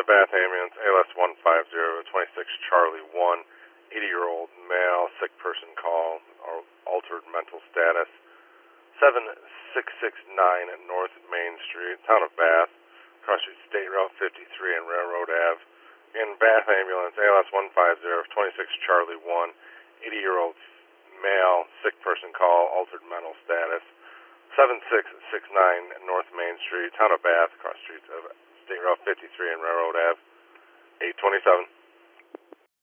Bath ambulance, ALS 150, 26 Charlie 1, 80-year-old male, sick person call, altered mental status. 7669 North Main Street, Town of Bath, cross street State Route 53 and Railroad Ave. In Bath ambulance, ALS 150, 26 Charlie 1, 80-year-old male, sick person call, altered mental status. 7669 North Main Street, Town of Bath, cross streets of State Route 53 and Railroad Ave. 827.